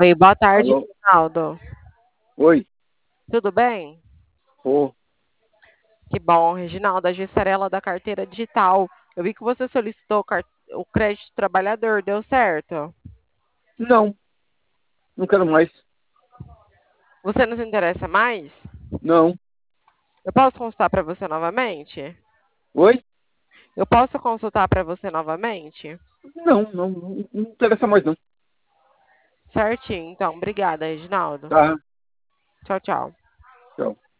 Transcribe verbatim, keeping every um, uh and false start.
Oi, boa tarde, Alô? Reginaldo. Oi? Tudo bem? Ô, Que bom, Reginaldo, a Gessarela da carteira digital. Eu vi que você solicitou car- o crédito trabalhador, deu certo? não, não quero mais. Você não se interessa mais? Não. Eu posso consultar para você novamente? Oi? Eu posso consultar para você novamente? Não, não, não, não interessa mais não. Certinho, então. Obrigada, Reginaldo. Tá, Tchau, tchau. tchau.